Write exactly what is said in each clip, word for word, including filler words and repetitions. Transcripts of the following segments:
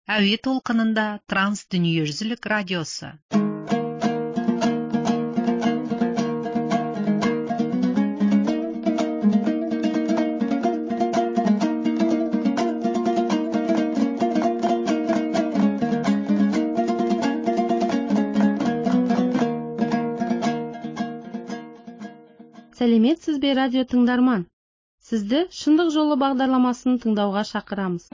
әуе толқынында транс дүниежүзілік радиосы. Сәлеметсіз бе, радио тыңдарман? Сізді шындық жолы бағдарламасын тыңдауға шақырамыз.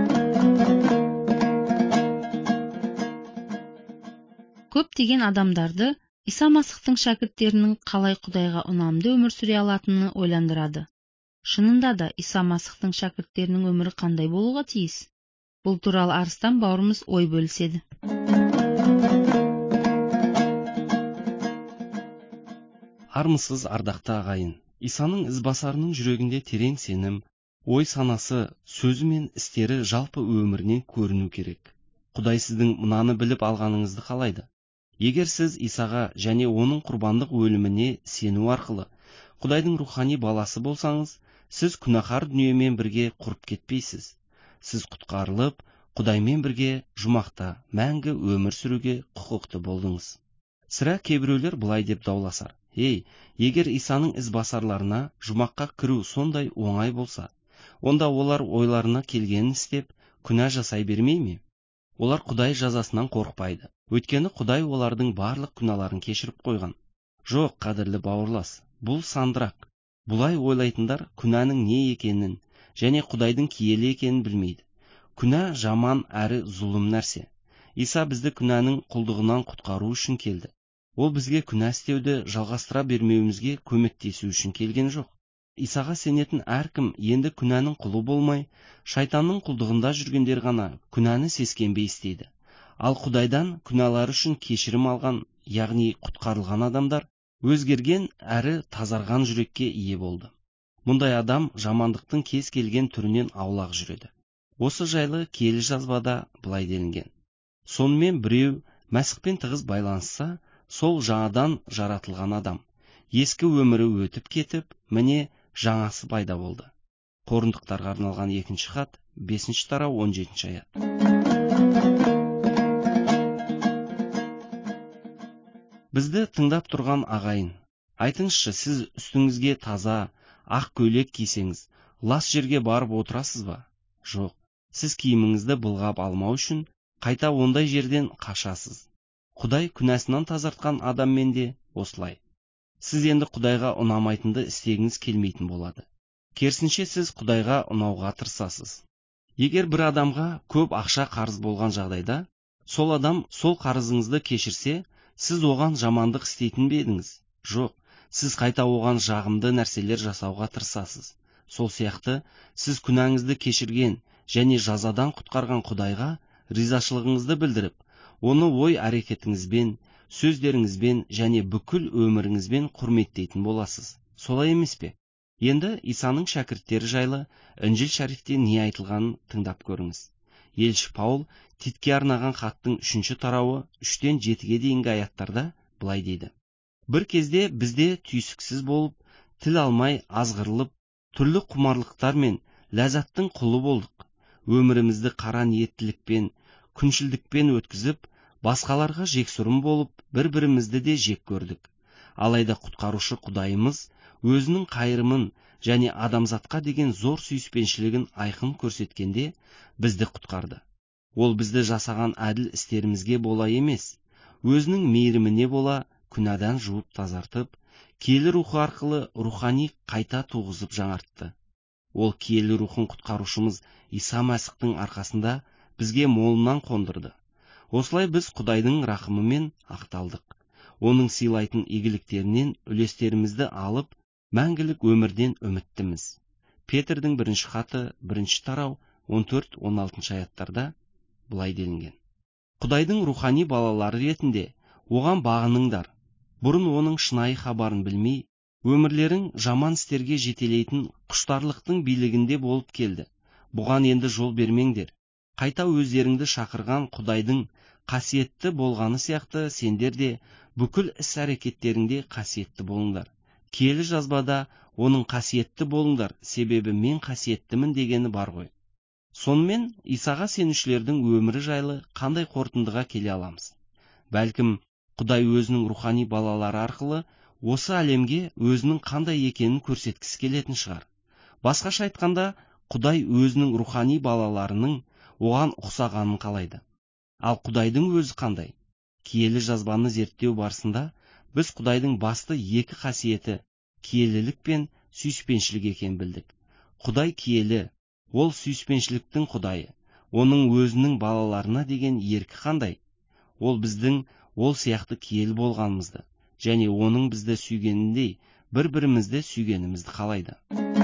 Көптеген адамдарды Иса Масихтың шәкірттерінің қалай Құдайға ұнамды өмір сүре алатынын ойландырады. Шынында да Иса Масихтың шәкірттерінің өмірі қандай болуға тиіс? Бұл туралы Арыстан бауырымыз ой бөліседі. Армысыз, ардақты ағайын. Исаның ізбасарының жүрегінде терең сенім, ой санасы, сөзі мен істері жалпы өмірінен көріну керек. Құдай сіздің мынаны біліп алғаныңызды қалайды. Егер сіз Исаға және оның құрбандық өліміне сену арқылы Құдайдың рухани баласы болсаңыз, сіз күнәһар дүниемен бірге құрып кетпейсіз. Сіз құтқарылып, Құдаймен бірге жұмақта мәңгі өмір сүруге құқықты болдыңыз. Сірә кейбіреулер былай деп дауласар: Ей, егер Исаның ізбасарларына жұмаққа кіру сондай оңай болса, онда олар ойларына келгенін істеп, күнә жасай бермей ме? Олар Құдай жазасынан қорықпайды. Өйткені Құдай олардың барлық күнәларын кешіріп қойған. Жоқ, қадірлі бауырлас, бұл сандырақ. Бұлай ойлайтындар күнәнің не екенін және Құдайдың киелі екенін білмейді. Күнә жаман әрі зұлым нәрсе. Иса бізді күнәнің құлдығынан құтқару үшін келді. Ол бізге күнә істеуді жалғастыра бермеуімізге көмектесу үшін келген жоқ. Исаға сенетін әркім енді күнәнің құлы болмай, шайтанның құлдығында жүргендер ғана күнәні сескенбей істейді. Ал Құдайдан күнәлары үшін кешірім алған, яғни құтқарылған адамдар өзгерген әрі тазарған жүрекке ие болды. Мұндай адам жамандықтың кез келген түрінен аулақ жүреді. Осы жайлы киелі жазбада былай делінген: сонымен біреу Мәсіхпен тығыз байланысса, сол жаңадан жаратылған адам. Ескі өмірі өтіп кетіп, міне жаңасы пайда болды. Коринтықтарға арналған екінші хат, бесінші тарау, он жетінші аят. Бізді тыңдап тұрған ағайын, айтыңызшы, сіз үстіңізге таза, ақ көйлек кисеңіз, лас жерге барып отырасыз ба? Жоқ, сіз киіміңізді былғап алмау үшін қайта ондай жерден қашасыз. Құдай күнәсінен тазартқан адаммен де осылай. Сіз енді Құдайға ұнамайтынды істегіңіз келмейтін болады. Керісінше сіз Құдайға ұнауға тырысасыз. Егер бір адамға көп ақша қарыз болған жағдайда, сол адам сол қарызыңызды кешірсе, сіз оған жамандық істейтін бе едіңіз? Жоқ, сіз қайта оған жағымды нәрселер жасауға тырысасыз. Сол сияқты, сіз күнәңізді кешірген және жазадан құтқарған Құдайға ризашылығыңызды білдіріп, оны ой әрекетіңізбен, сөздеріңізбен және бүкіл өміріңізбен құрметтейтін боласыз. Солай емес пе? Енді Исаның шәкірттері жайлы Інжіл шәрифте не айтылғанын тыңдап көріңіз. Елші Паул Титке арнаған хаттың үшінші тарауы үштен жетіге дейінгі аяттарда былай дейді: бір кезде бізде түйсіксіз болып, тіл алмай азғырылып, түрлі құмарлықтар мен ләззаттың құлы болдық. Өмірімізді қара ниеттілікпен, күншілдікпен өткізіп, басқаларға жексұрын болып, бір-бірімізді де жек көрдік. Алайда құтқарушы Құдайымыз өзінің қайырымын және адамзатқа деген зор сүйіспеншілігін айқын көрсеткенде бізді құтқарды. Ол бізді жасаған әділ істерімізге бола емес, өзінің мейіріміне бола күнәдан жуып тазартып, киелі рухы арқылы рухани қайта туғызып жаңартты. Ол киелі рухын құтқарушымыз Иса Мәсіхтің арқасында бізге молынан қондырды. Осылай біз Құдайдың рақымымен ақталдық. Оның сыйлайтын игіліктерінен үлестерімізді алып, мәңгілік өмірден үміттіміз. Петрдің бірінші хаты, бірінші тарау, он төрт он алтыншы аяттарда былай делінген: Құдайдың рухани балалары ретінде оған бағыныңдар. Бұрын оның шынайы хабарын білмей, өмірлерің жаман істерге жетелейтін құштарлықтың билігінде болып келді. Бұған енді жол бермеңдер. Қайта өздеріңді шақырған Құдайдың қасиетті болғаны сияқты сендер де бүкіл іс-әрекеттеріңде қасиетті болыңдар. Киелі жазбада оның қасиетті болыңдар, себебі мен қасиеттімін дегені бар ғой. Сонымен Исаға сенушілердің өмірі жайлы қандай қорытындыға келе аламыз? Бәлкім, Құдай өзінің рухани балалары арқылы осы әлемге өзінің қандай екенін көрсеткісі келетін шығар. Басқаша айтқанда, Құдай өзінің рухани балаларының оған ұқсағанын қалайды. Ал Құдайдың өзі қандай? Киелі жазбаны зерттеу барысында біз Құдайдың басты екі қасиеті киелілік пен сүйіспеншілік екенін білдік. Құдай киелі, ол сүйіспеншіліктің Құдайы. Оның өзінің балаларына деген еркі қандай? Ол біздің ол сияқты киелі болғанымызды және оның бізді сүйгеніндей бір-бірімізді сүйгенімізді қалайды.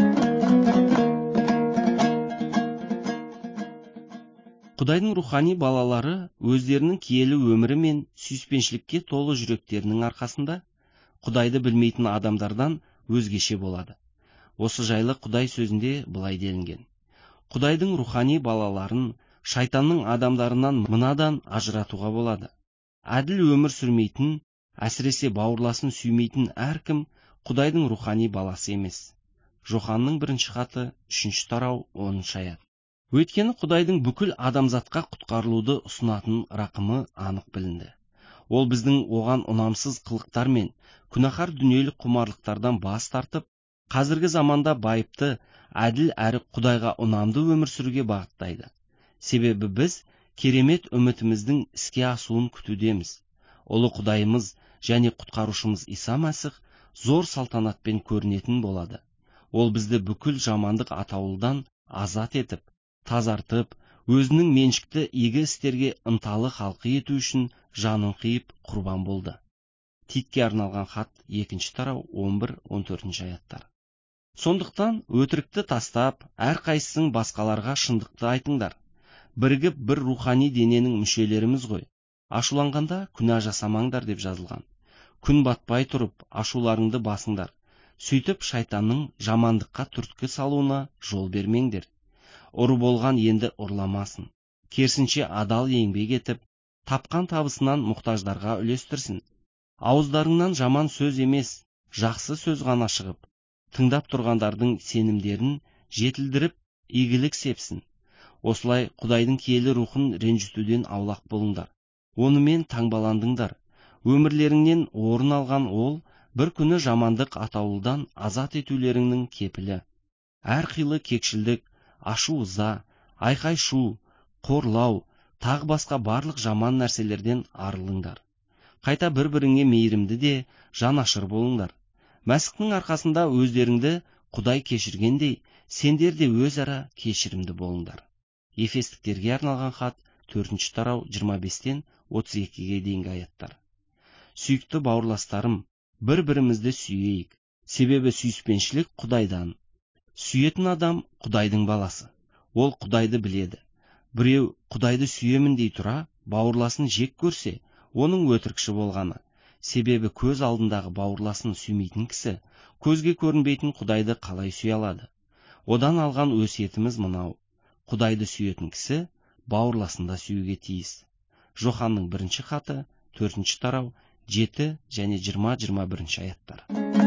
Құдайдың рухани балалары өздерінің киелі өмірі мен сүйіспеншілікке толы жүректерінің арқасында Құдайды білмейтін адамдардан өзгеше болады. Осы жайлы Құдай сөзінде былай делінген: Құдайдың рухани балаларын шайтанның адамдарынан мынадан ажыратуға болады. Әділ өмір сүрмейтін, әсіресе бауырласын сүймейтін әркім Құдайдың рухани баласы емес. Жоханның бірінші хаты, үшінші тарау, оныншы аят. Өйткені Құдайдың бүкіл адамзатқа құтқарылуды ұсынатын рақымы анық білінді. Ол біздің оған ұнамсыз қылықтар мен күнәһар дүниелік құмарлықтардан бас тартып, қазіргі заманда байыпты, әділ әрі Құдайға ұнамды өмір сүруге бағыттайды. Себебі біз керемет үмітіміздің іске асуын күтудеміз. Ұлы Құдайымыз және құтқарушымыз Иса Мәсіх зор салтанатпен көрінетін болады. Ол бізді бүкіл жамандық атаулыдан азат етіп, тазартып, өзінің меншікті игі істерге ынталы халқы ету үшін жанын қиып құрбан болды. Титке арналған хат, екінші тарау, он бір он төртінші аяттар. Сондықтан өтірікті тастап, әрқайсың басқаларға шындықты айтыңдар. Бірігіп бір рухани дененің мүшелеріміз ғой. Ашуланғанда күнә жасамаңдар деп жазылған. Күн батпай тұрып, ашуларыңды басыңдар. Сөйтіп шайтанның жамандыққа түрткі салуына жол бермеңдер. Ұры болған енді ұрламасын. Керісінше адал еңбек етіп, тапқан табысынан мұқтаждарға үлестірсін. Ауыздарыңнан жаман сөз емес, жақсы сөз ғана шығып, тыңдап тұрғандардың сенімдерін жетілдіріп, игілік сепсін. Осылай Құдайдың киелі рухын ренжітуден аулақ болыңдар. Онымен таңбаландыңдар. Өмірлеріңнен орын алған ол бір күні жамандық атаулыдан азат етулеріңнің кепілі. Әрқилы кекшілдік, ашу-ыза, айқай-шу, қорлау, тағы басқа барлық жаман нәрселерден арылыңдар. Қайта бір-біріңе мейірімді де, жанашыр болыңдар. Мәсіхтің арқасында өздеріңді Құдай кешіргендей, сендер де өзара кешірімді болыңдар. Ефестіктерге арналған хат, төртінші тарау, жиырма бестен отыз екіге дейінгі аяттар. Сүйікті бауырластарым, бір-бірімізді сүйейік, себебі сүйіспеншілік Құдайдан. Сүйетін адам Құдайдың баласы. Ол Құдайды біледі. Біреу Құдайды сүйемін дей тұра, бауырласын жек көрсе, оның өтірікші болғаны. Себебі көз алдындағы бауырласын сүймейтін кісі, көзге көрінбейтін Құдайды қалай сүйе алады? Одан алған өсиетіміз мынау: Құдайды сүйетін кісі бауырласында сүюге тиіс. Жоханның бірінші хаты, төртінші тарау, жеті және жиырма жиырма бірінші аяттар.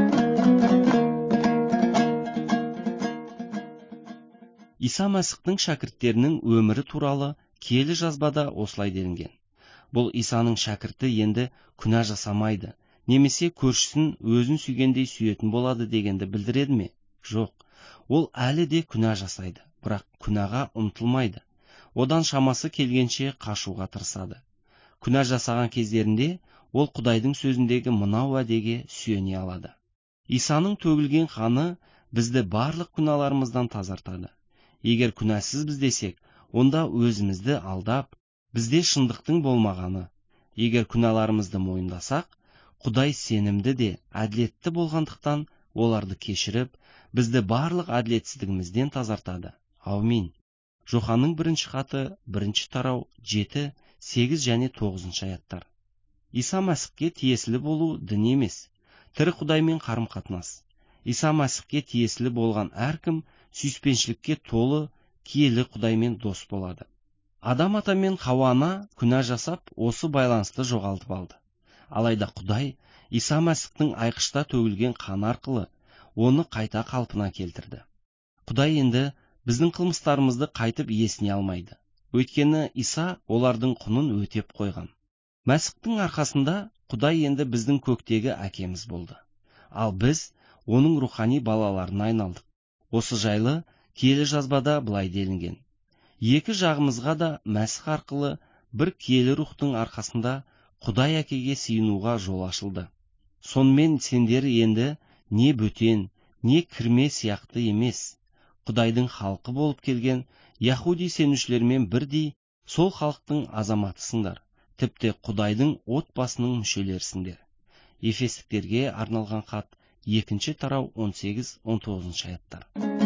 Иса Мәсіхтің шәкірттерінің өмірі туралы киелі жазбада осылай делінген. Бұл Исаның шәкірті енді күнә жасамайды, немесе көршісін өзін сүйгендей сүйетін болады дегенді білдіреді ме? Жоқ, ол әлі де күнә жасайды, бірақ күнәға ұмтылмайды. Одан шамасы келгенше қашуға тырысады. Күнә жасаған кездерінде ол Құдайдың сөзіндегі мынау уәдеге сүйене алады. Исаның төгілген қаны бізді барлық күнәларымыздан тазартады. Егер күнәсіз біз десек, онда өзімізді алдап, бізде шындықтың болмағаны. Егер күнәларымызды мойындасақ, Құдай сенімді де, әділетті болғандықтан оларды кешіріп, бізді барлық әділетсіздігімізден тазартады. Аумин. Жоханның бірінші хаты, бірінші тарау, жеті, сегіз және тоғызыншы аяттар. Иса Мәсіхке тиесілі болу дін емес, тірі Құдаймен қарым-қатынас. Иса Мәсіхке тиесілі болған әркім сүйіспеншілікке толы, киелі Құдаймен дос болады. Адам ата мен Хауана күнә жасап, осы байланысты жоғалтып алды. Алайда Құдай Иса Мәсіхтің айқышта төгілген қаны арқылы оны қайта қалпына келтірді. Құдай енді біздің қылмыстарымызды қайтып есіне алмайды. Өйткені Иса олардың құнын өтеп қойған. Мәсіхтің арқасында Құдай енді біздің көктегі әкеміз болды. Ал біз оның рухани балаларына айналдық. Осы жайлы киелі жазбада былай делінген: екі жағымызға да Мәсіх арқылы бір киелі рухтың арқасында Құдай әкеге сыйынуға жол ашылды. Сонымен сендер енді не бөтен, не кірме сияқты емес, Құдайдың халқы болып келген Яхуди сенушілермен бірдей сол халықтың азаматысыңдар, тіпті Құдайдың отбасының мүшелерісіңдер. Ефестіктерге арналған хат, екінші тарау, он сегіз он тоғызыншы аяттар.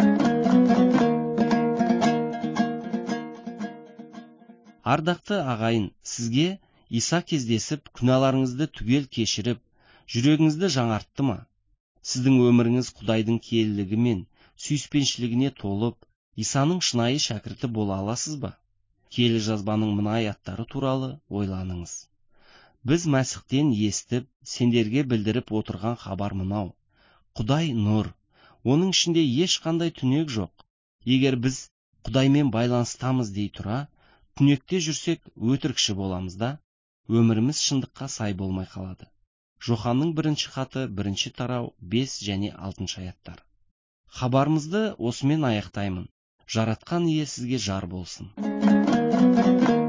Ардақты ағайын, сізге Иса кездесіп, күнәларыңызды түгел кешіріп, жүрегіңізді жаңартты ма? Сіздің өміріңіз Құдайдың киелілігі мен сүйіспеншілігіне толып, Исаның шынайы шәкірті бола аласыз ба? Киелі жазбаның мына аяттары туралы ойланыңыз. Біз Мәсіхтен естіп, сендерге білдіріп отырған хабар мынау: Құдай нұр, оның ішінде ешқандай түнек жоқ. Егер біз Құдаймен байланыстамыз дей тұра, түнекте жүрсек, өтірікші боламыз да, өміріміз шындыққа сай болмай қалады. Жоханның бірінші хаты, бірінші тарау, бес және алтыншы аяттар. Хабарымызды осымен аяқтаймын. Жаратқан ие сізге жар болсын.